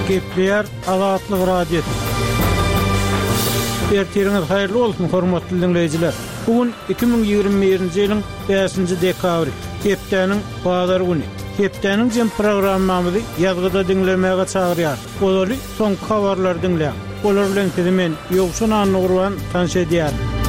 Gepler Azatlyk radiosu. Ertiriniz hayırlı olsun hormatly dinleyijiler. Bugün 2021-nji ýylyň 5-nji dekabry. Hepdeniň bazar güni. Hepdeniň jem programmamyzy ýazgyda dinlemäge çagyrýar. Bolary soňky habarlar dinleýär. Olar bilen sizi men Ýogşan Anurwan tanış edýär.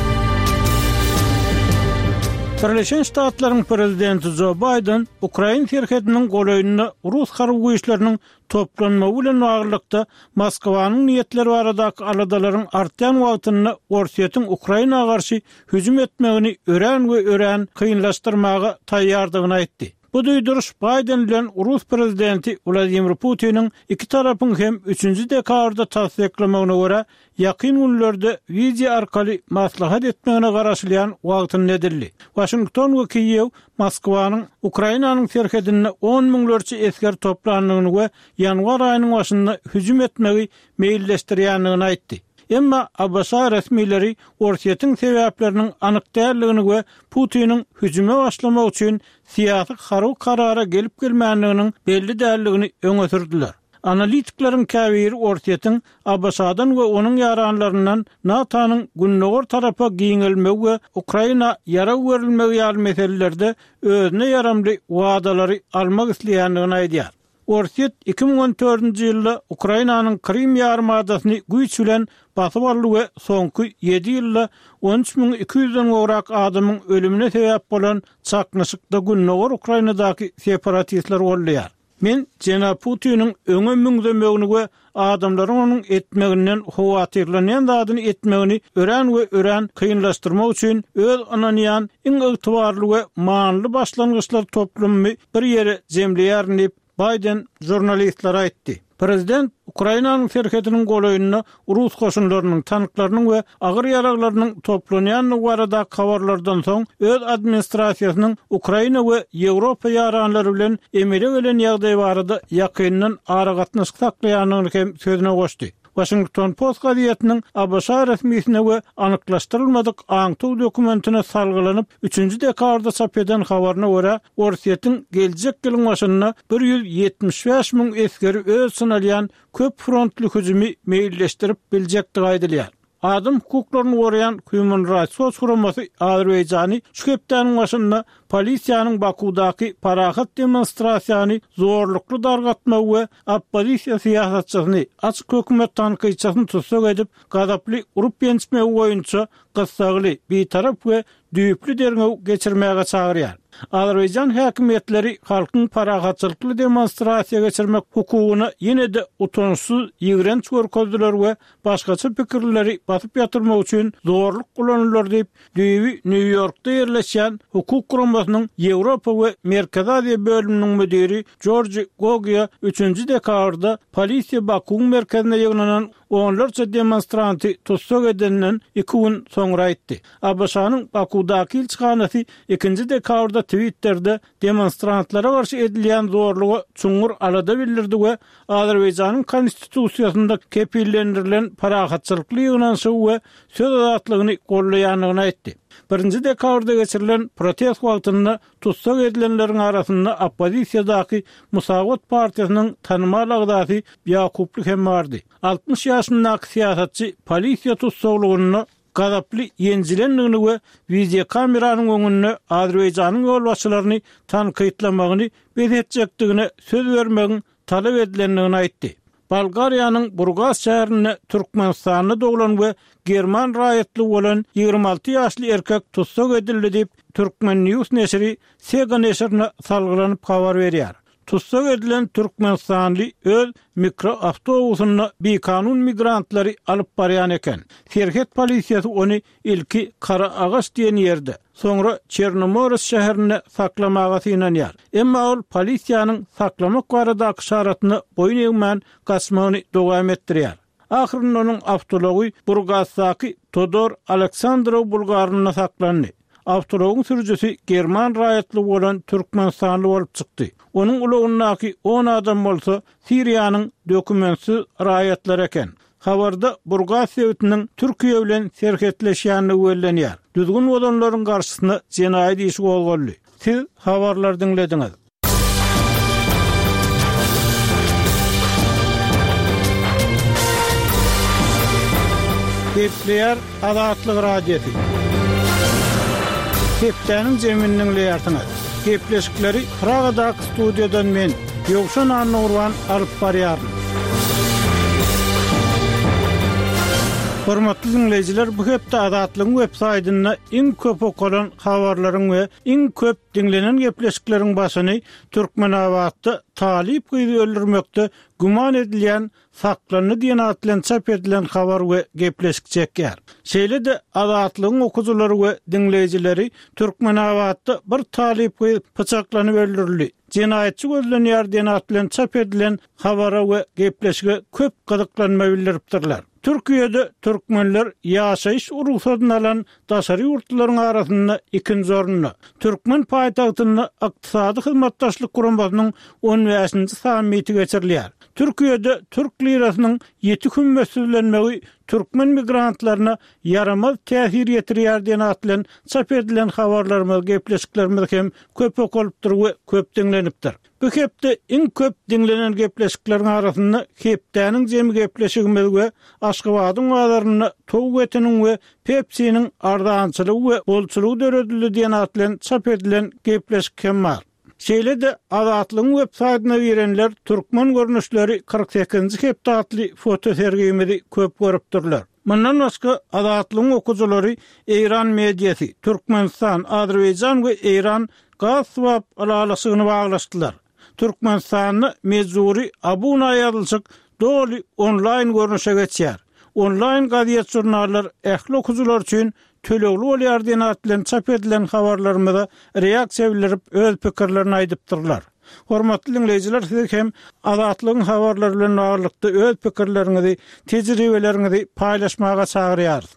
Birleşen Ştatlaryň prezidenti Joe Biden Ukraina şerhetiniň goýunyna Rus harby güýçleriniň toplanmagy bilen baglykda Moskwanyň niýetleri baradaky aladalaryň artýan wagtyny Orsiýetiň Ukrainaga garşy hüjüm etmegini ören kynlaşdyrmagy taýýardygyny aýtdy. Bu duýduruş Biden bilen Rus prezidenti Vladimir Putin'in iki tarapyň hem 3-nji dekabrda tasdiklamagyna görä ýakyn günlerde video arkaly maslahat etmegine garaşylýan wagtyny nedirli. Washington we Kiyew Moskwanyň Ukrainanyň şerhetine 10 miňlerçe esker toplandygyny we ýanwar aýynyň başynda hüjüm etmegi meýilleşdirýändigini aýtdy. Emma Abbasa resmileri Orsiýetiň sebäpleriniň anyk däldigini we Putiniň hüjüme başlamak üçin siýasy karara gelip gelmänliginiň belli däldigini öňe sürdiler. Analitiklerin käbiri Orsiýetiň Abbasadan we onuň ýaranlaryndan NATO'nyň günnägor tarapa giňilmegi we Ukraina ýara werilmegi ýaly meselelerde özüne ýaramly wadalary almak isleýändigini aýdýar. Orsiýet 2014-nji ýylda Ukrainanyň Krim ýarymadasyny güýç bilen basyp aldy we soňky 7 ýylda 13.200-den gowrak adamyň ölümine sebäp bolan çaknaşykda günnägor Ukrainadaky separatistler bolýar. Men Jenap Putin'in öňe müňdemegini we adamlaryň onuň etmeginden howatyrlanýan zadyny etmegini ören kynlaşdyrmak üçin öz ananýan iň ygtybarly we maňly başlangyçlar toplumy bir ýere jemleýär diýip Biden jurnalistlere aýtdy. Prezident Ukrainanyň şerhetiniň goýunyna Rus goşunlarynyň tanklarynyň we agyr ýaraglarynyň toplanýan barada habarlardan soň öz administrasiýasynyň Ukraina we Ýewropa ýaranlary bilen emele gelen ýagdaý barada ýakyndan aragatnaşyk saklaýanyny hem sözüne goşdy. Washington Post gazetiniň Abbasa resmiýetine we anyklaşdyrylmadyk aňtuw dokumentine salgylanyp 3-nji dekabrda çap eden habaryna görä Orsiýetiň geljek ýylyň başynda 175.000 eskeri öz synalýan köp frontly hüjümi meýilleşdirip biljekdigi aýdylýar. Adam hukuklaryny gorayan Human Rights Watch guramasy Azerbaýjany şu hepdeniň başynda polisiýanyň Bakudaky parahat demonstrasiýany zorlukly dargatma we oppozisiýa siýasatçysyny açyk hökümet tanqyçysyny tutsak edip gazaply urup ýençmegi boýunça gyssaly bir tarap we düýpli derňew geçirmäge çagyrýar. Azerbaýjan häkimetleri halkyň parahatçylykly demonstrasiýa geçirmek hukugyny ýene-de utançsyz ýigrenç görkezdiler we başgaça pikirleri basyp ýatyrmak üçin zorluk kullanylýar diýip New Yorkda ýerleşen hukuk guramasynyň Ýewropa we Merkezi Aziýa bölüminiň müdiri George Gogia 3-nji dekabrda polisiýa Bakuň merkezine ýygnanan onlarca demonstranty tutsak edenden 2 gün soňra aýtdy. Abbasanyň Bakudaky ilçihanasy 2-nji dekabrda Twitter'de demonstrantlara garşy edilýän zorlugy çuňur alada bildirdi we Azerbaýjanyň konstitusiýasynda kepillendirilen parahatçylykly ýygnaşy we söz azatlygyny gollaýanyny aýtdy. 1-nji dekabrda geçirilen protest wagtynda tutsak edilenleriň arasynda oppozisiýadaky Musawat partiýasynyň tanymal agdasy Ýakuply hem bardy. 60 ýaşyndaky siýasatçy polisiýa tutsaklygyny gazaply ýenjilendigini we video kameranyň öňünde Azerbaýjanyň ýolbaşçylaryny tanqytlamagyny belirtjekdigine söz bermegin talap edilendigini aýtdy. Bulgariýanyň Burgas şäherine Türkmenistanyň doglan we German raýatly bolan 26 ýaşly erkek tutsak edildi diýip Türkmen News neşri Sega neşrine salgylanyp habar berýär. Tutsak edilen Türkmenistanly öz mikroawtobusyna bekanun migrantlary alyp barýan eken. Şerhet polisiýasy ony ilki Kara Agaç diýen ýerde, soňra Çernomorets şäherine saklamaga synanýar. Emma ol polisiýanyň saklamak baradaky şaratyny boýun eýmän gaçmagyny dowam etdirýär. Ahyrynda onuň awtology Burgasdaky Todor Aleksandrov bulgaryna saklandy. Awtologyň sürüjüsi German raýatly bolan Türkmenistanly bolup çykdy. Onuň ulugyndaky 10 adam bolsa Siriýanyň dokumentsiz raýatlar eken. Habarda Burgas ýöwtiniň Türkiýe bilen serhetleşýändigi bellenýär. Düzgün bolanlaryň garşysyna jenaýat işi bolýarly. Siz habarlar dinlediňiz. Gepleyer Azatlyk radiosi. Hepdeniň jeminiň leýartyny. Gepleşikleri Pragadak studiýadan men Ýogşan Anurwan alyp barýarym. Hormatly dinleýijiler, bu hepde Azatlyk websaýtyna iň köp okulan habarlaryň we iň köp dinlenen gepleşikleriň başyny Türkmenawatda talip gyzy öldürmekde guman edilýän saklanyny diýen atlan çap edilen habar we gepleşik çekýär. Şeýle-de Azatlygyň okuwçylary we dinleýijileri Türkmenawatda bir talip gyzy pyçaklanyp öldürildi. Cinayetçi gözlenýär diýen atlan çap edilen habara we gepleşige köp gyzyklanma bildiripdirler. Türkiýede türkmenler ýaşaýyş urusatyn alan daşary ýurtlaryň arasynda ikinji orunny, Türkmen paýtagtyny ykdysady hyzmatdaşlyk guramasynyň 15-nji sammiti geçirilýär. Türkiýede Türk lirasynyň 7 gün mesullenmegi Türkmen migrantlaryna yaramaz täsir ýetirýär diýen atlan çap edilen habarlarymyz, gepleşiklerimiz hem köp okulypdyr we köp dinlenipdir. Bu hepde iň köp dinlenen gepleşikleriň arasynda hepdeniň jemi gepleşigimiz we Aşgabatyň wagtlaryny tow etiniň we Pepsi'niň ardançylygy we bolçylygy döredildi diýen atlan çap edilen gepleşik hem bar. Şeýle-de Azatlygyň websaýtyna girenler türkmen görnüşleri 48-nji hepde atly foto sergimizi köp görüpdirler. Mundan başga Azatlygyň okuwçylary Eýran mediýasy, Türkmenistan, Azerbaýjan we Eýran gaz swap alalasygyny baglaşdylar. Türkmenistanyny mezuri abuna ýazylşyk doly online görnüşe geçýär. Online gaziýet jurnallar ähli okuwçylar üçin tölegli bolýar diýen atlan çap edilen habarlarymyza reaksiýa bildirip öz pikirlerini aýdypdyrlar. Hormatly dinleýijiler, siz hem Azatlygyň habarlary bilen baglykda öz pikirleriňizi, tejribelerinizi paýlaşmaga çagyrýar.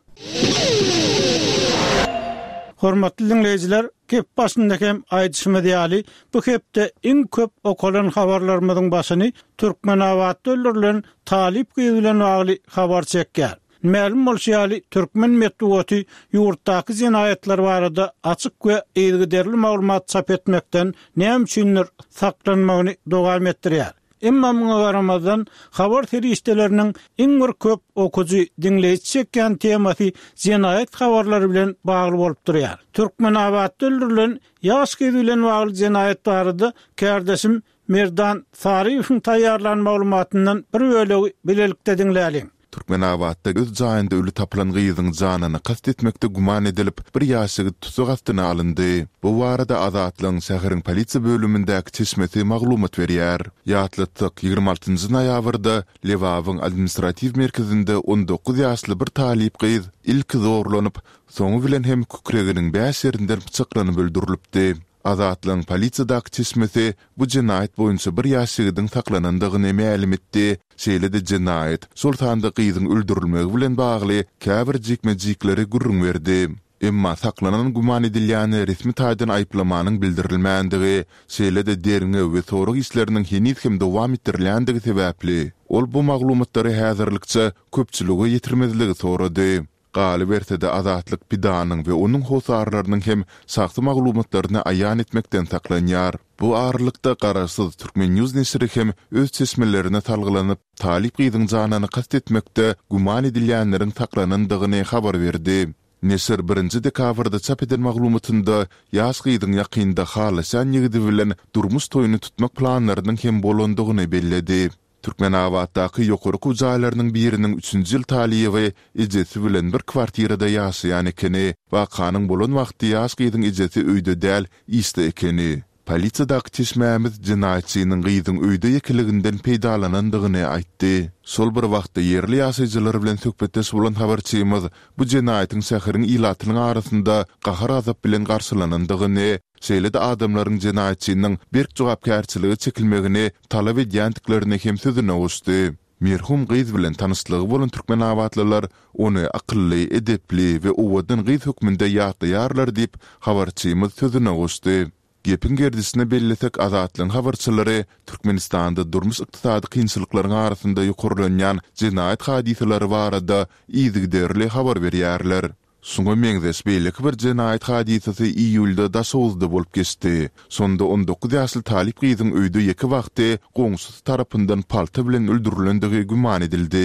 Hormatly dinleýijiler, gep başyndaky hem aýdyşymy diýäli, bu hepde iň köp okulan habarlarymyzyň başyny Türkmenawatda öldürilen talip gyzy bilen bagly habar çekýär. Ma'lum bolýaly, Türkmen medeniýeti ýurtdaky jinayetler barada açyk we ýygyderli maglumat çap etmekden näme üçindir saklanmagyny dowam etdirýär. Emma muňa garamazdan habar terişdeleriniň iň bir köp okuwçy dinleýici çekýän temasy jinayet habarlary bilen bagly bolup durýar. Türkmenawatda öldürilen ýaş gyzy bilen bagly jinayet barada kardeşim Merdan Sariýewiň taýýarlan maglumatyndan bir bölegi bilelikde dinläýäliň. Türkmenawatda öz jaýynda ölü tapylan gyzyň janyny kast etmekde guman edilip bir ýaşagy tutsak astyna alyndy. Bu barada Azatlygyň şäheriň polisiýa bölümindäki çeşmesi maglumat berýär. Ýatlyk 26-njy noýabrda Lewawyň administrativ merkezinde 19 ýaşly bir talip gyz ilk zorlanyp, soňu bilen hem kükreginiň bäş ýerinden pyçaklanyp öldürilipdi. Azatlygyň polisiýadaky çeşmesi bu jinayet boýunça bir ýaşagydyň saklanandygyny ma'lum etdi. Şeýle-de jinayet sultanda gyzyň öldürilmegi bilen bagly käbir jikmejikleri gurrun berdi. Emma saklanan guman edilýän resmi taýdan aýplamanyň bildirilmänligi, şeýle-de derine we sorag işleriniň henüz hem dowam etdirilýändigi sebäpli ol bu maglumatlary häzirlikçe köpçüligi ýetirmezligi sorady. Galy berse-de Azatlyk pidanyň we onuň hosarlarynyň hem saxta maglumatlaryny aýan etmekden saklanýar. Bu arlykda garaşsyz Türkmen News nesiri hem öz çeşmelerine talgylanyp, talip gyzyň janyny kast etmekde guman edilýänleriň saklanandygyny habar berdi. Nesir 1-nji dekabrda çap edilen maglumatynda ýaş gyzyň ýakynda halysan ýigidi bilen durmuş toýuny tutmak planlarynyň hem bolandygyny belledi. Türkmenawatdaky ýokurky jaýlarynyň biriniň 3-nji ýyl talyby ejesi bilen bir kwartirada ýaşaýan ekeni, wakanyň bolan wagty ýaş gyzyň ejesi öýde däl, iste ekeni. Polisiýadaky çeşmämiz jinayetçiniň gyzyň öýde ýekiliginden peýdalanandygyny aýtdy. Sol bir wagtda ýerli ýaşaýjylar bilen söhbetdeş bolan habarçymyz bu jinayetin şäheriň ilatynyň arasynda gahar azap bilen garşylanandygyny, şeýle-de adamlaryň jinayetçiniň berk jogapkärçiligi çekilmegini talap edýändiklerini hem sözüne goşdy. Merhum gyz bilen tanışlygy bolan Türkmenawatlylar ony akylly, edepli we owadan gyz hökmünde ýagdaýarlar diýip habarçymyz sözüne goşdy. Gepin gerdisine belletek Azatlygyň habarçylary Türkmenistanda durmuş ykdysady kynçylyklaryň arasynda ýokurlanýan jinayet hadiseleri barada ýygyderli habar berýärler. Suňa meňzeş beýleki bir jinayet hadisesi iýulda Daşowuzda bolup geçdi. Sonda 19 ýaşly talip gyzyň öýde ýeki wagty goňşusy tarapyndan palta bilen öldürilendigi guman edildi.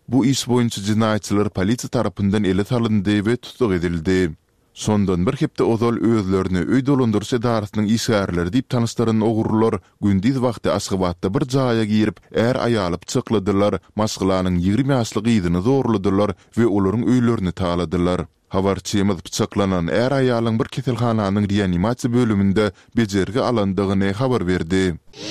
Bu iş boyunca cinayetçiler polisiýa tarapyndan ele salyndy we tutuk edildi. Sondan bir hepde ozal özlerini öý dolandyrjy edarasynyň işgärleri diýip tanışdyran ogurlar gündüz wagty Aşgabatda bir jaýa girip aýalyp çykladylar, maşgylanyň 20 ýaşly gyzyny zorladylar we olaryň öýlerini taladylar. Habarçymyz bıçaklanan aýalyň bir keselhananyň reanimasiýa bölüminde bejerge alandygyny habar berdi.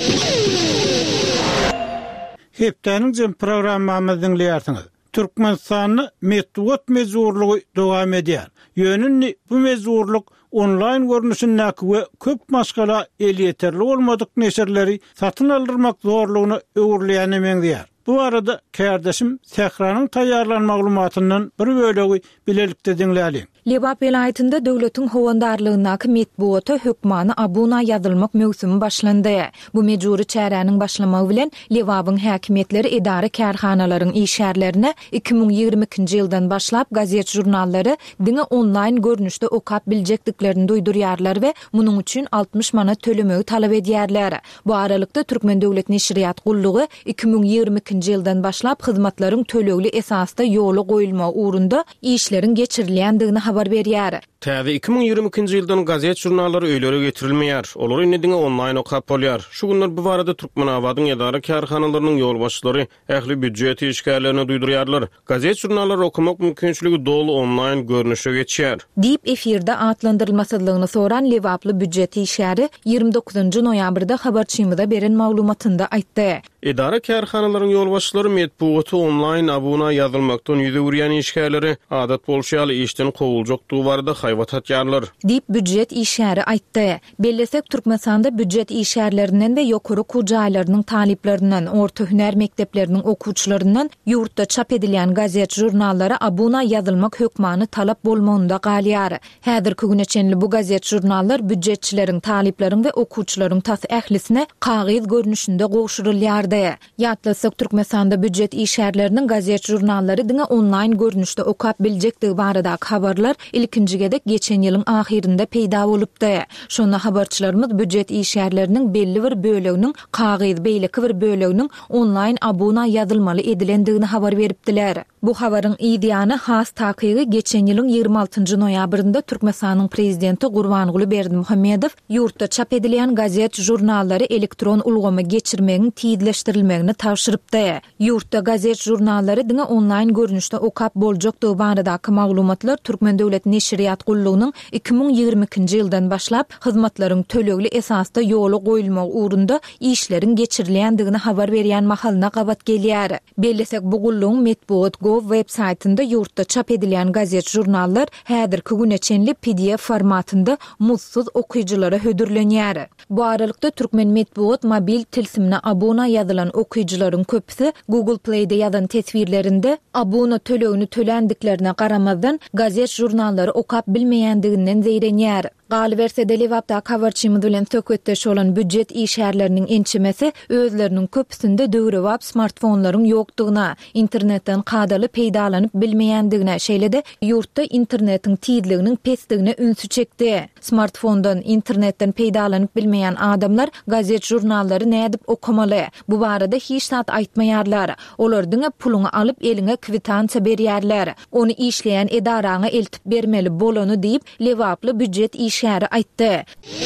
Hepdeniň jem programmamyzyň dinleýärsiňiz. Türkmenistanyň medeniýet mezurlugy dowam edýär. Ýönünni bu mezurluk online görnüşindäki we köp maşgala el ýeterli bolmadyk neşerleri satyn aldyrmak zorlugyny öwürleýän emeňdär. Bu arada kardeşim Sehranyň taýýarlan maglumatyndan bir bölegi bilelikde dinläýär. Lebap vilayetinde döwletiň howandarlygynaky medeniýet hökmany abuna ýazylmak mövsümi başlandy. Bu mejburi çäräniň başlamagy bilen Lebapyň häkimetleri idara kärhanalaryň işgärlerine 2022-nji ýyldan başlap gazet jurnallary diňe online görnüşde okap biljekdiklerini duýdurýarlar we munyň üçin 60 manat tölemegi talap edýärler. Bu aralykda Türkmen Döwlet Neşriýat Gullugy 2022-nji ýyldan başlap hyzmatlaryň tölegli esasda ýoly goýulma uğrunda işleriň geçirilýändigini habar berýär. Täze 2022-nji ýyldan gazet jurnallary öýlere getirilmeýär. Olar indi online okap bolýar. Şu günler bu barada Türkmenabadyň edara kärhanalarynyň ýolbaşçylary ähli büdjet işgärlerini duýdurýarlar. Gazet jurnallary okumak mümkinçiligi dolu online görnüşe geçýär. Diýip efirde atlandyrylmasydlygyny soran Lewaply büdjet işgäri 29-njy noýabrda habarçymyza beren maglumatynda aýtdy. Edara kärhanalaryň ýolbaşçylary medeniýeti online abuna ýazylmakdan ýüze urýan işgärleri adat bolşýaly işden kowuljak duwarda hayvat atýarlar. Diýip büdjet işgäri aýtdy. Bellesek Türkmenistanda büdjet işgärlerinden we ýokary kujaýlarynyň taliplerinden, orta hüner mekdepleriniň okuwçylaryndan ýurtda çap edilýän gazet jurnallary abuna ýazylmak hökmany talap bolmagynda galýar. Häzirki güne çenli bu gazet jurnallar büdjetçileriň, talipleriň we okuwçylaryň tas ählisine kagyz görnüşinde gowşurulýardy. Ýatlasak Türkmenistanda büdjet işgärleriniň gazet jurnallary diňe online görnüşde okap biljekdigi baradaky habarlar ilkinji gedek geçen ýylyň ahirinde peýda bolupdy. Şonu habarçylarymyz büdjet işgärleriniň belli bir böleginiň kagyz beýleki bir böleginiň online abuna ýazylmaly edilendigini habar beripdiler. Bu habaryň ideýany has takygy geçen ýylyň 26-njy noýabrynda Türkmenistanyň prezidenti Gurbanguly Berdimuhammedow ýurtda çap edilýän gazet jurnallary elektron ulgama geçirmegiň tiýidleşdirilmegini tawşyrypdy. Ýurtda gazet jurnallary diňe online görnüşde okap boljakdygy baradaky maglumatlar Türkmen Döwlet Neşriýat Gullugynyň 2022-nji ýyldan başlap hyzmatlaryň tölegli esasda ýoly goýulmagy uğrunda işleriň geçirilýändigini habar berýän mahalyna gabat gelýär. Bellesek bu gullugyň medeniýet.gov web saytynda ýurtda çap edilýän gazet jurnallar häzirki güne çenli PDF formatynda mutsuz okuyuculara hödürlenýär. Bu aralykda Türkmen medeniýet mobil tilsimine abuna ýazylan okuyucularyň köpüsi Google Play'de ýazan tesvirlerinde abuna tölegini tölendiklerine garamazdan gazet jurnallary okap bilmeýändiginden zeýrenýär. Galyberse Lewapda habarçymyz bilen söhbetdeş bolan büdjet işgärleriniň ençimesi özleriniň köpüsinde döwrewap smartfonlaryň ýokdugyna, internetden kadaly peýdalanyp bilmeýändigine, şeýle-de ýurtda internetiň tiýdliginiň pesdigine ünsü çekdi. Smartfondan, internetden peýdalanyp bilmeýän adamlar gazet jurnallary nädip okamaly? Bu barada hiç zat aýtmaýarlar. Olar diňe puluny alyp eliňe kwitansiýa berýärler. Onu işleýän edaraňa eltip bermeli bolany diýip Lewaply büdjet işgäri aýtdy.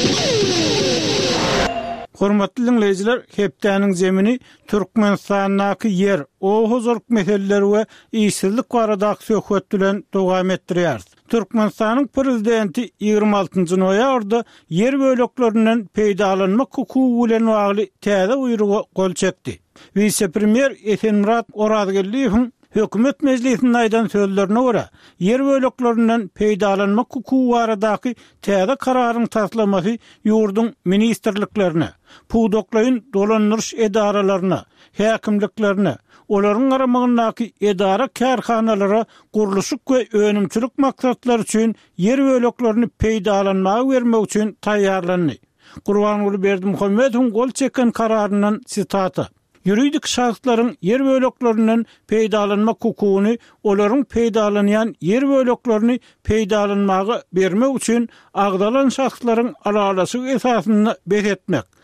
Hormatly dinleýijiler, hepdeniň zemini Türkmenistanyň yer, hozurlyk meseleleri we işsizlik baradaky söhbet bilen dowam etdirýär. Türkmenistanyň prezidenti 26-njy noýabrda yer böleklerinden peýdalanmak hukuky bilen bagly täze uýruga gol çekdi. Vice-premier Esenmurat Orazgelliýewiň hökümet meclisinde aýdan sözlerine görä, yer böleklerinden peýdalanmak hukuky baradaky täze kararyň taslamasy ýurdun ministrliklerine, puwdoklaýyn dolandyrş edaralaryna, häkimliklerine, olaryň garamagyndaky edara kärhanalara gurulşyk we önümçilik maksatlary üçin yer böleklerini peýdalanmagy bermek üçin taýýarlandy. Gurbanguly Berdimuhammedowyň gol çeken kararyndan sitata. Ýuridik şahslaryň yer böleklerinden peýdalanmak hukugyny olaryň peýdalanýan yer böleklerini peýdalanmagy bermek üçin agdalan şahslaryň aralasy esasyny beretmek,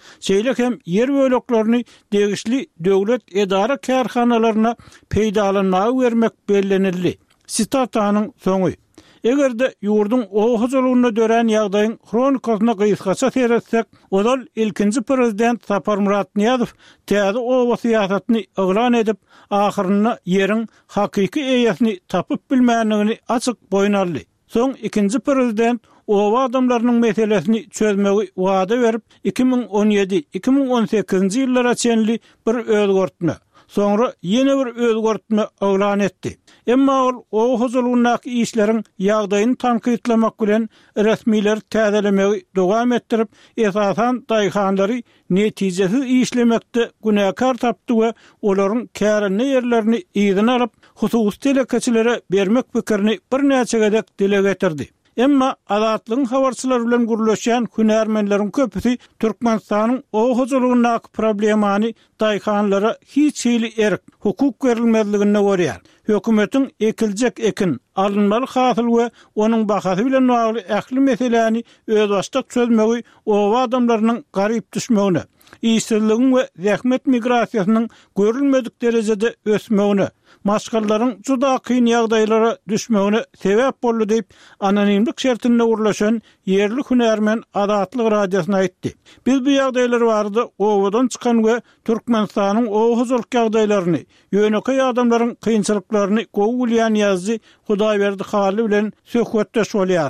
Şeýlek hem yer böleklerini degişli döwlet edara kärhanalaryna peýdalanmagy bermek bellenildi. Sitataның soňy. Egerde ýurdun oğuzluğuna dören ýagdaýyň kronikasyna gysgaça seretsek, odal ilkinji prezident Sapar Murat Niýazow täze owa syýasatyny eglan edip, ahyrynda ýeriň hakyky eýesini tapyp bilmänligini açyk boýnarly. Soň ikinji prezident owa adamlarynyň meselesini çözmegi wada berip 2017-2018 ýyllara çenli bir özgörtme, soňra ýene bir özgörtme eglan etdi. Emma ol huzurluğundaki işlerin ýagdaýyny tankytlamak bilen resmiler täzelemegi dowam etdirip, esasan daýhanlary netijesiz işlemekde günäkar tapdy we olaryň kärine ýerlerini ýygyna alyp, hususy telekeçilere bermek pikirini bir näçe gedek dile getirdi. Emma adatlyň habarçylar bilen gurulýan hünärmenleriň köpüsi Türkmenistanyň o huzurluğundaky problemany daýhanlara hiç hili erk, hukuk berilmezligine görýär. Hökümetiň ekiljek ekin, alınmaly hasyl we onuň bahasy bilen bagly ähli meseleni öz başda çözmegi owa adamlarynyň garyp düşmegine, işsizligiň we zähmet migrasiýasynyň görülmedik derejede ösmegine, maşgallaryň juda kyn ýagdaýlara düşmegine sebäp boldy diýip anonimlik şertinde urlaşan yerli hünärmen Adatlyk radiosyna aýtdy. Biz bu ýagdaýlar barada owadan çykan we Türkmenistanyň owuzlyk ýagdaýlaryny, ýönekäý adamlaryň kynçylyklaryny gowulýan ýazdy Hudaýberdi haly bilen söhbetdeş bolýar.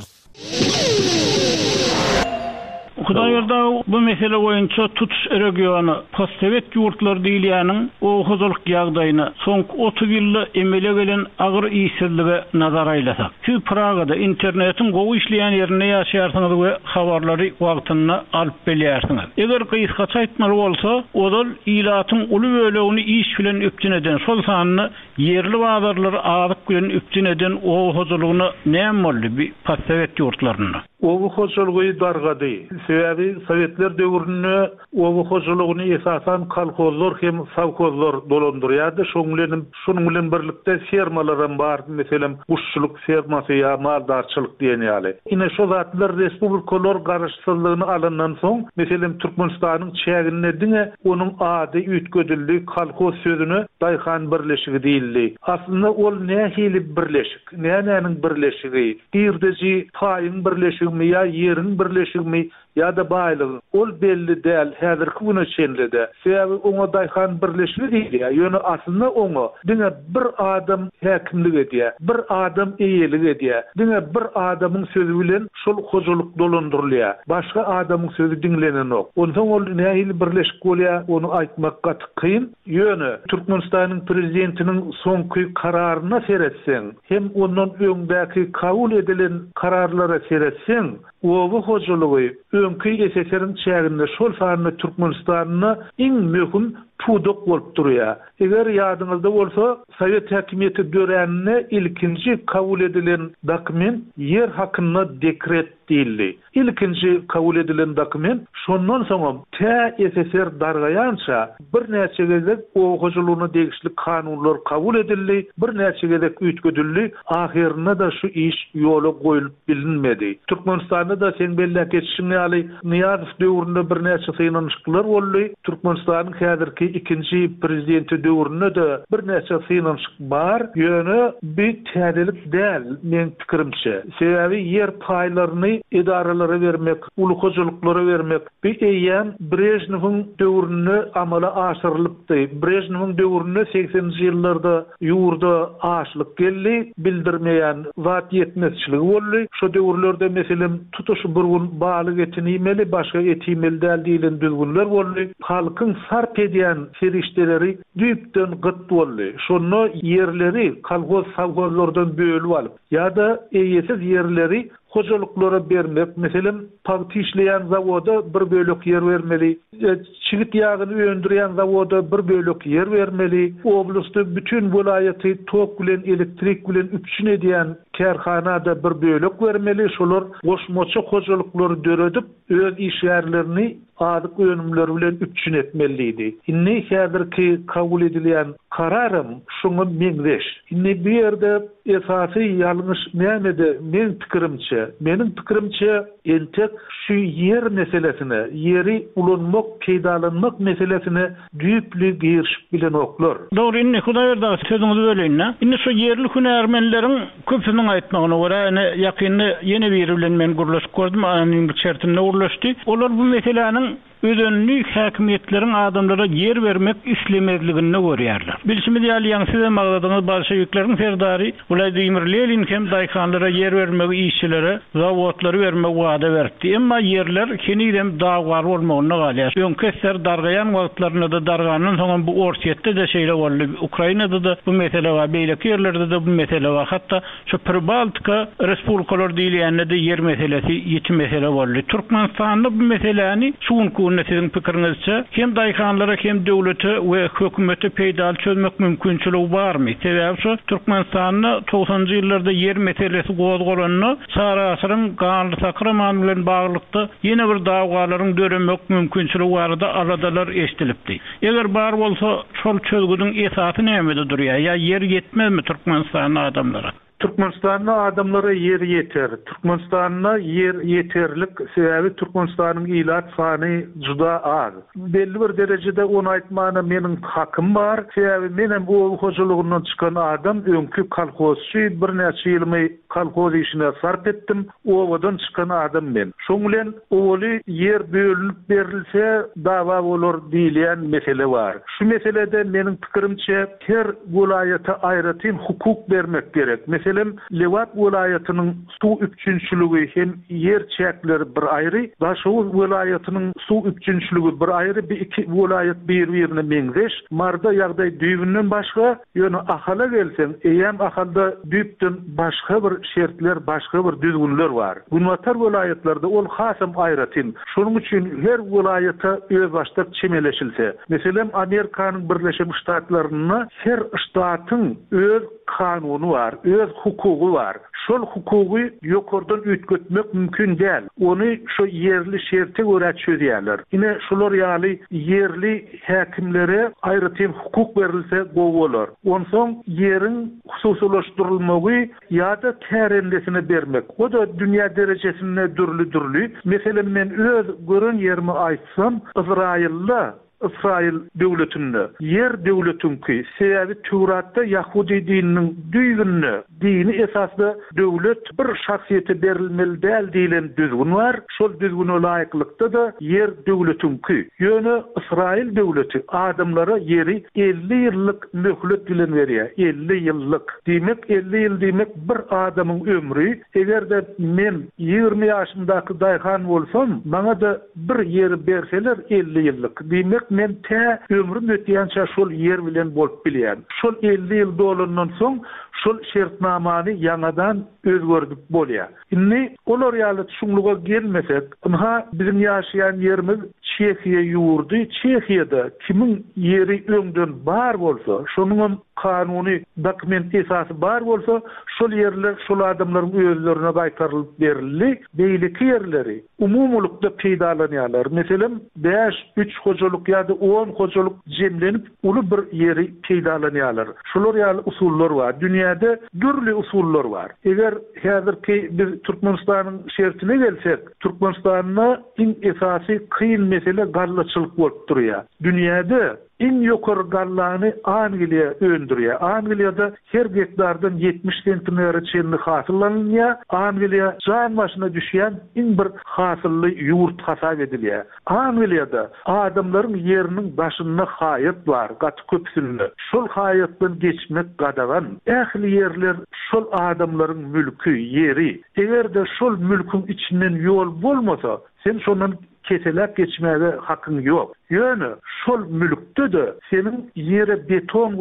Hudaýberdi bu mesele boýunça tutuş regiony postsovet ýurtlar diýilýäniň owuzlyk ýagdaýyna soňky 30 ýylda emele gelen agyr işsizlige nazar aýlasak. Şu Pragada internetiň gowy işleýän ýerinde ýaşaýarsyňyz we habarlary wagtyna alyp bilýärsiňiz. Eger gysgaça aýtmaly bolsa, odal ilatyň uly bölegini iş bilen üpjün eden, şol sanyny yerli bazarlary azyk bilen üpjün eden owuzlygyny näme boldy bu postsovet ýurtlaryna? Owu hoşulugy dargady. Sebäbi Sovetler döwründe owu hoşulugyny esasan kolhozlar hem savkozlar dolandyrýardy. Şonuň bilen birlikde fermalar bar, meselem guşçuluk fermasy ýa maldarçylyk diýen ýaly. Ine şo zatlar respublikalar garaşsyzlygyny alyndan soň, meselem Türkmenistanyň çägine diňe onuň ady üýtgedildi, kolhoz sözüni daýhan birleşigi diýildi. Aslynda ol nähili birleşik, nämäniň birleşigi? Ýerdeji taýyň birleşigi ýa ýeriň birleşigmi ýa-da baýlygy ol belli däl häzirki güne çenlede. Sebäbi oňa daýhan birleşigi diýilýär. Ýöne aslynda oňa diňe bir adam häkimlik edýär, bir adam eýelik edýär. Diňe bir adamyň sözü bilen şol hojalyk dolandyrylýar. Başga adamyň sözü diňlenenok. Ondan ol nähili birleşik bolýar, onu aýtmak gaty kyn. Ýöne Türkmenistanyň prezidentiniň soňky kararyna seretseň, hem ondan öňdäki kabul edilen kararlara seretseň, owu hojalygy öňkü SSR-iň çäginde şol sanyny Türkmenistanyna iň möhüm tuduk bolup durýar. Eger ýadyňyzda bolsa, Sovet häkimiýeti dörenine ilkinji kabul edilen dokument yer hakyna dekret diýildi. İlkinji kabul edilen dokument şondan soň SSR dargaýança bir näçe gezek oğuzluğuna degişli kanunlar kabul edildi, bir näçe gezek üýtgedildi, ahirine da şu iş ýola goýulyp bilinmedi. Türkmenistanda da sen belli geçişiň ýaly Niýazow döwründe bir näçe synanyşyklar boldy. Türkmenistanyň häzirki ikinji prezidenti döwründe de bir näçe synanyşyk bar. Ýöne bir täzelik däl men pikirimçe. Sebäbi yer paýlaryny idaralara vermek, ulukozuluklara vermek, bir eýän Brejnewiň döwründe amala aşyrylypdy. Brejnewiň döwründe 80-nji ýyllarda ýurda açlyk geldi, bildirmeýän zat ýetmezçiligi boldy. Şo döwürlerde meselem tutuşy bir gün balyk etini ýemeli, başga eti ýemeli däl diýilen düzgünler boldy. Halkyň sarp edýän serişdeleri düýpden gyt boldy. Şonu yerleri kolhoz savgozlardan bölüp alyp, ýa-da eýesiz yerleri hojalyklara bermek, meselem paýty işleýän zawoda bir bölek yer bermeli, çigit ýagyny öndürýän zawoda bir bölek yer bermeli, oblastda bütün welaýaty tok bilen elektrik bilen üpçün edýän kärhanada bir bölek bermeli. Şolar goşmaça hojalyklary döredip öz iş ýerlerini adyk önümler bilen üpçün etmeliydi. Inni häzirki kabul edilýän kararım şunu meňzeş. Indi bir yerde esasy ýalňyş näme-de menin pikirimçe entek şu yer meselesine, yeri ulanmak, peýdalanmak meselesine düýpli girişip bilen oklar. Doğru, inni Hudaýerda sözüňizi böleýin. Inni şu yerli hünärmenleriň köpüniň aýtmagyna görä, ýakynda ýene biri bilen men gurlaşyp gördüm, anyň bir çertinde gurlaşdy. Olar bu meseleniň ödönlük häkimetleriň adamlara yer vermek islemezligini görýärler. Bilşimi diýýär, size magladyňyz bolşewikleriň serdary Vladimir Lenin hem daýkanlara yer vermek, işçilere zawotlary vermek wada berdi. Emma yerler kenidem dagwar bolmagyna galýar. Öňkeser dargayan wagtlaryna da darganyň soňa bu orsiýetde de şeýle boldy. Ukrainada da bu mesele var, beýleki yerlerde de bu mesele var. Hatda şu Pribaltika respublikalar diýilýände de yer meselesi ýeti mesele boldy. Türkmenistanda bu meseleni şuň sizin pikirinizçe hem daýkanlara hem döwlete we hökümete peýdal çözmek mümkinçiligi barmy? Sebäbi şu Türkmenistanyň 90-njy ýyllarda yer meselesi gozgolanyny Sara asyryň ganly sakramany bilen baglykda ýene bir dagwalaryň döremek mümkinçiligi barada aradalar eşdilipdi. Eger bar bolsa şol çözgüdüň esasy näme durýar? Ya yer ýetmezmi Türkmenistanyň adamlara? Türkmenistan'da adamlara yer yeter. Türkmenistan'da yer yeterlik sebebi Türkmenistan'ın ilat sany juda az. Belli bir derecede onu aýtmana menin hakkım var. Sebebi menem bu hoşulugyndan çıkan adam öňkü kolhozçy bir näçe ýyl kolhoz işine sarp etdim. Owadan çıkan adam men. Şoň bilen oly yer bölünip berilse dawa bolar diýilen mesele var. Şu meselede menin pikirimçe her welaýata aýratyn hukuk bermek gerek. Mesela Lewat welaýatynyň suw üçinçiligi hem yer çäkleri bir aýry, Daşow welaýatynyň suw üçinçiligi bir aýry, bir iki welaýat bir-birine meňzeş. Marda ýagdaý düýbünden başga, ýöne ahala gelsen, eýem ahalda düýpden başga bir şertler, başga bir düzgünler var. Bunlar welaýatlarda ol hasam aýratyn. Şonuň üçin her welaýata öz başda çemeleşilse, meselem Amerikanyň Birleşik Ştatlaryna her ştatyň öz kanuny var, öz hukugy var. Şol hukugy ýokardan ötgetmek mümkin däl. Ony şu yerli şerte görä çözýärler. Ine şolar ýaly yerli häkimlere aýratyn hukuk berilse gowalar. Onsoň ýeriň hususlaşdyrylmagy ýa-da kärendesine bermek. O da dünýä derejesinde dürli. Meselem men öz görün ýerimi aýtsam, İsrail döwletinde yer döwletünki sebebi Tewratda Yahudi dininiň düýgünni dini esasda döwlet bir şahsiýete berilmeli däl diýilen düzgün var. Şol düzgüne laýyklykda da yer döwletünki. Ýöne İsrail döwleti adamlara yeri 50 ýyllyk möhlet bilen berýär. 50 ýyllyk. Demek 50 ýyl demek bir adamyň ömrü. Egerde men 20 ýaşyndaky daýhan bolsam, bana da bir yer berseler 50 ýyllyk. Demek men ömrüm ötýänçe şol yer bilen bolup bilýän. Şol 50 ýyl dolandan soň şol şertnamany ýanadan özgördük bolýar. Indi olar ýaly şuňluga gelmesek, bizim ýaşaýan ýerimiz Çekiýa ýurdy. Çekiýada kimiň ýeri öňden bar bolsa, şonuň kanuny dokument esasy bar bolsa, şol ýerler şol adamlaryň özlerine gaýtarylyp berildi. Beýleki ýerleri umumlukda peýdalanýarlar. Meselem 5-3 hojalyk ýa-da 10 hojalyk jemlenip uly bir ýeri peýdalanýarlar. Şolar ýaly usullar bar. Dünýäde dürli usullar bar. Eger häzirki biz Türkmenistanyň şertine gelsek, Türkmenistanyň iň esasy kıyın mesele gallaçylyk bolup durýar. Dünýäde in ýokary gallany Angliýa öndürýär. Angliýada her hektardan 70 sentime çenli hasıllanýar. Angliýa jan başyna düşýän in bir hasylly ýurt hasap edilýär. Angliýada adamlaryň ýeriniň başynda haýat bar, gaty köpsünde. Şol haýatdan geçmek gadagan. Ähli ýerler şol adamlaryň mülkü, ýeri. Egerde şol mülküň içinden ýol bolmasa, sen şondan keselep geçmäge hakyň ýok. Ýöne şol mülkde de senin ýere beton goýup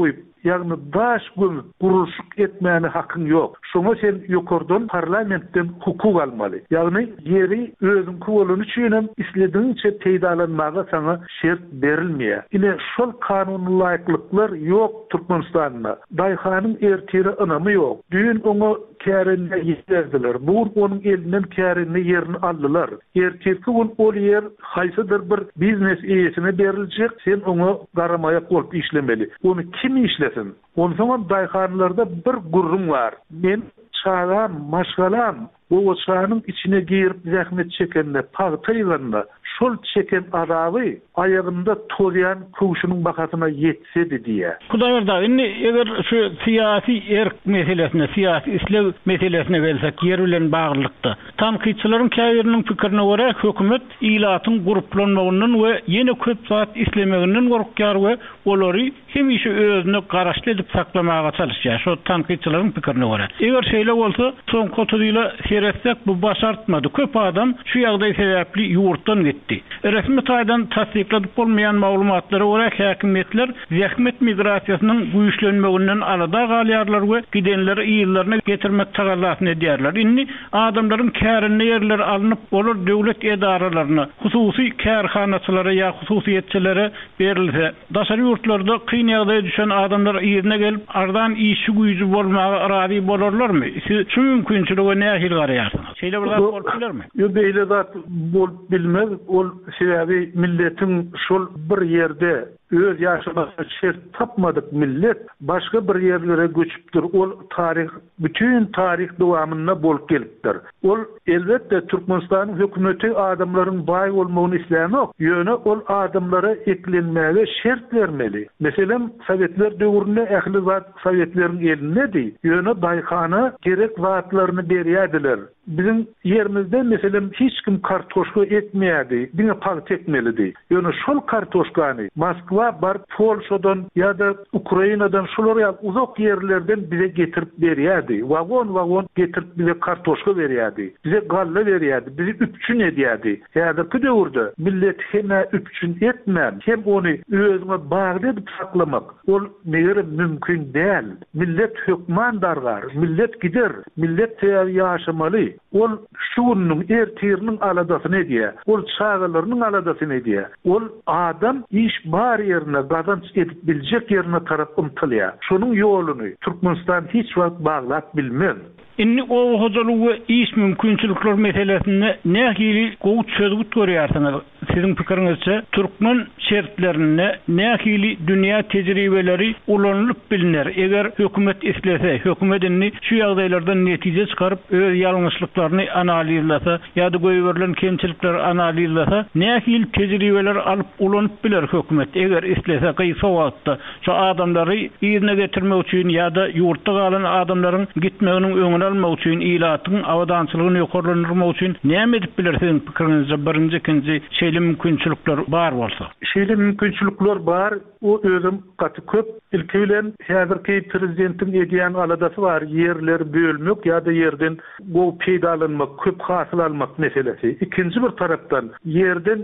ýagny daş gömüp gurulşuk etmäne hakyň ýok. Şoňa sen ýokardan parlamentden hukuk almaly. Ýagny ýeri özüňki bolan üçin islediňçe peýdalanmaga sana şert berilmeýär. Ine şol kanuny laýyklyklar ýok Türkmenistanda. Daýhanyň ertiri ynamy ýok. Düýün oňa kärinde ýetdirdiler. Bu onuň elinden kärinde ýerini aldylar. Ertirki ol yer haýsydyr bir biznes eýesine beriljek, sen oňa garamaýak bolup işlemeli. Onu kim işlesin? Ondan daýhanlarda bir gurrun var. Men çağam, maşgalam, bu oçağının içine girip zahmet çekende, pagtaýganda, şol çeken adawy ayagynda tozayan kuşunun bakasyna yetsedi diye. Hudaýarda, eger şu siyasi erk meselesine, siyasi islew meselesine gelsek, yer bilen baglykda. Tanqidçilaryň käbiriniň pikirine görä, hökümet ilatyň gruplanmagyndan we ýene köp saat islemeginden gorkýar we olary hemişe özüne garaşly edip saklamaga çalışýar. Şu tanqidçilaryň pikirine görä. Eger şeýle bolsa, soň kotudyla seretsek bu başartmady. Köp adam şu ýagdaý sebäpli ýurtdan gitdi. Resmi taýdan tasdikladyp bolmaýan maglumatlary görä häkimetler zähmet migrasiýasynyň güýçlenmeginden arada galýarlar we gidenleri ýyllaryna getirmek tagallasyny edýärler. Inni adamlaryň kärine ýerler alınıp bolar döwlet edaralaryna, hususy kärhanaçylara ýa hususiýetçilere berilse, daşary ýurtlarda kyn ýagdaýa düşen adamlar ýerine gelip ardan işi güýjü bolmagy razy bolarlarmy? Siz şu mümkinçiligi nähil garaýarsyňyz? Şeýle bir zat bolup bilermi? Ýa beýle zat bolup bilmez. Ol sebäbi milletiň şol bir ýerde öz ýaşamasyna şert tapmadyk millet başga bir ýerlere göçüpdir. Ol tarih, bütün tarih dowamynda bolup gelipdir. Ol elbetde Türkmenistanyň hökümeti adamlaryň baý bolmagyny islämek, ýöne ol adamlara eklenmäge şert bermeli. Meselem Sowetler döwründe ähli zat Sowetleriň elindedi. Ýöne daýhana gerek zatlaryny berýärdiler. Bizim yerimizde meselem hiç kim kartoşka ekmeýärdi, diňe pag tekmelidi. Ýöne şol kartoşkany Moskwa bar Polşadan ya da Ukrainadan şolara uzak yerlerden bize getirip berýärdi. Wagon getirip bize kartoşka berýärdi. Bize galla berýärdi, bizi üpçün edýärdi. Häzirki döwürde millet hem üpçün etmän, hem ony özüne bagly edip saklamak ol meýer mümkin däl. Millet hökman dargar, millet gider, millet ýaşamaly. Ol şuunun ertirinin aladasyny edýär. Ol çağalarynyň aladasyny edýär. Ol adam iş bar ýerine, gazanç edip biljek ýerine tarap umtylýar. Şonuň ýoluny Türkmenistan hiç wagt baglap bilmez. Inni o hocalygy we iş mümkinçilikler meselesinde nähili gowy çözgüt görýärsiňiz? Siziň pikiriňizçe Türkmen şertlerine nähili dünýä tejribeleri ulanylyp bilinär. Eger hökümet islese, hökümetini şu ýagdaýlardan netije çykaryp öz ýalňyşlyklaryny analizlasa ýa-da goýberilen kemçilikleri analizlasa nähili tejribeler alyp ulanyp biler hökümet. Eger islese gaýsy wagtda şu adamlary ýerine getirmek üçin ýa-da ýurtda galan adamlaryň gitmeginiň öňüne almak üçin ilatyň awadançylygyny ýokarlandyrmak üçin näme edip bilersiň pikiriňizde? Birinji, ikinji şeýle mümkinçilikler bar bolsa. Şeýle mümkinçilikler bar. O özüm gaty köp ilki bilen häzirki prezidentiň edýän aladasy bar. Ýerler bölmek ýa-da ýerden gowy peýdalanmak, köp hasyl almak meselesi. İkinji bir tarapdan ýerden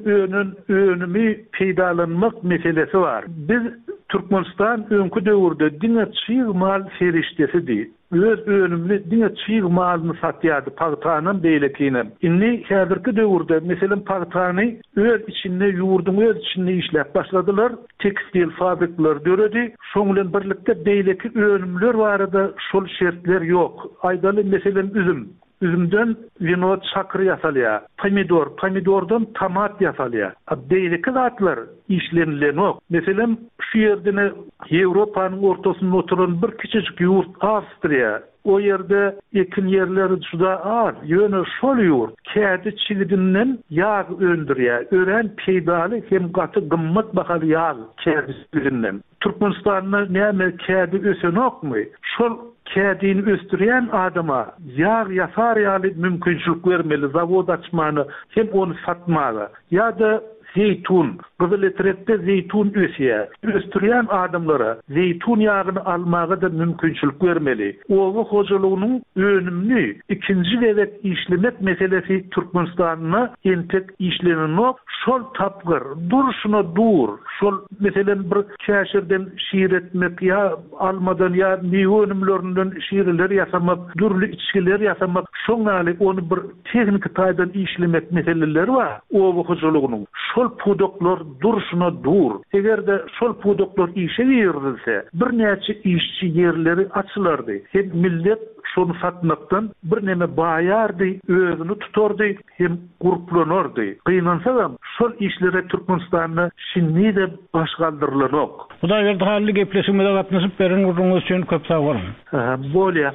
önümi peýdalanmak meselesi bar. Biz Türkmenistan öňkü döwürde diňe çyg mal serişdesidir. Öz önümlü diňe çyg malyny satýardy pagtanyň beýlekine. Inni häzirki döwürde meselem pagtany öz içinde ýurdun öz içinde işläp başladylar. Tekstil fabrikler döredi. Şoň bilen birlikde beýleki önümler barada şol şertler ýok. Aýdaly meselem üzüm. Üzümden vino çakır yasalya, pomidordan tomat yasalya. Beýleki zatlar işlenilen ok. Mesela şu yerdine Ýewropanyň ortasynda oturan bir kiçik ýurt Awstriýa. O yerde ekin yerleri şuda az. Ýöne şol ýurt kädi çigidinden ýağ öndürýär. Ören peýdaly hem gaty gymmat bahaly ýağ kädisinden. Türkmenistanda näme kädi ösen okmy? Şol kädini östürýän adama ýağ ýasar ýaly mümkinçilik bermeli, zawod açmany hem onu satmagy ýa-da zeytun, Kızıl Etrek'te zeytun ösüye, östürýän adamlara zeytun yağını almağa da mümkünçülük vermeli. Ovu hojuluğunun önümlü ikinci devlet işlemek meselesi Türkmenistan'na entek işlenenok, şol tapgır, duruşuna dur, şol meselen bir käşirden şiir etmek ya almadan ya niye önümlerinden şiirler yasamak, dürlü içkiler yasamak, şoňaly onu bir teknik taýdan işlemek meseleleri var. Ovu hojuluğunun şol pudoklar duruşuna dur. Egerde şol pudoklar işe girilse, bir näçe işçi yerleri açılardy. Hem millet şonu satmaktan bir neme baýardy, özünü tutardy, hem guruplanardy. Kıynansa da şol işlere Türkmenistan'da şimdi de başgaldyrlanok. Bu da bir hally gepleşmede gatnaşyp beren gurulmagy üçin köp sag bolun. Bolýar.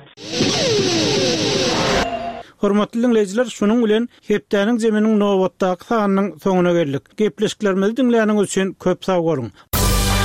Hormatly dinleyijiler, şonuň bilen hepdäniň jeminiň nowatdaky sanynyň soňuna geldik. Gepleşiklerimizi dinleýäniňiz üçin köp sag bolun.